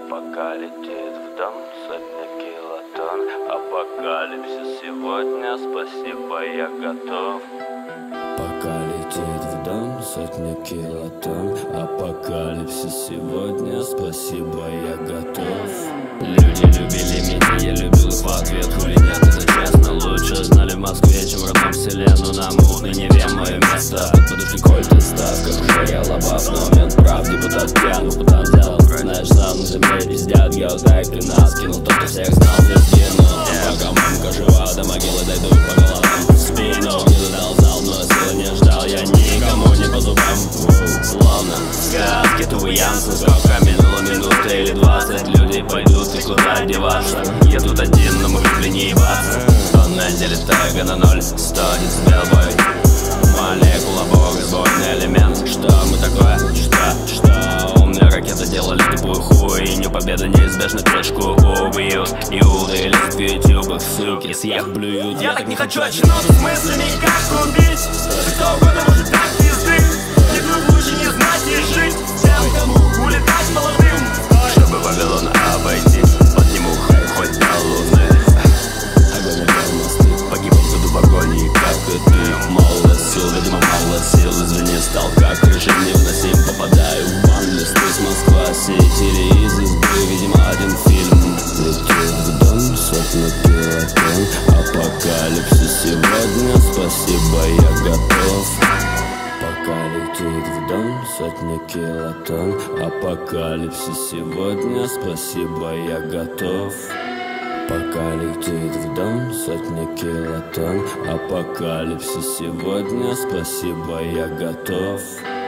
Пока летит в дом сотня килотонн. Апокалипсис сегодня, спасибо, я готов. Пока летит в дом сотня килотонн. Апокалипсис сегодня, спасибо, я готов. Люди любили меня, я любил их в ответ. Хули нет, это честно. Лучше знали в Москве, чем в родном селе. Но на мутной Неве мое место. Под подушкой кольт и ставка. Уже я лобав, но момент прав. Депутат пьян, депутат взял. Знаешь, сам на земле пиздят. Геотайп и нас кинул тот, кто всех знал, везде. Но пока мамка жива, до могилы дойду по головам. В спину не задал зал, но силы не ждал. Я никому не по зубам. Словно сказки Тувы Янсен. Сколько минуло, минуты или 20. Люди пойдут и куда деваться. Я тут один, но мы вышли не ебаться. Он на деле тега на 0, 100 децибел бой. Молекула бог, сборный элемент. Что мы такое? Что? Умные ракеты делали тупую хуйню. Победа неизбежна, пешку убьют. Иуда или в ютубах, суки, съех блюют. Я так не хочу очнуться с мыслями, как убить. 6 года может так пизды. Не тут лучше не знать и жить. Тем, кому улетать молодым. Чтобы Вавилон обойти, подниму хай хоть до луны. Огонь опять мосты, погиб буду в агонии, как и ты. Мало сил, видимо мало сил. Извини, стал как режим невыносим. Попадаю в бан-листы с Москва-Сити или из избы, видимо один фильм. Летит в дом сотня килотонн. Апокалипсис сегодня, спасибо, я готов. Пока летит в дом сотня килотонн. Апокалипсис сегодня, спасибо, я готов. Пока летит в дом сотня килотонн. Апокалипсис сегодня, спасибо, я готов.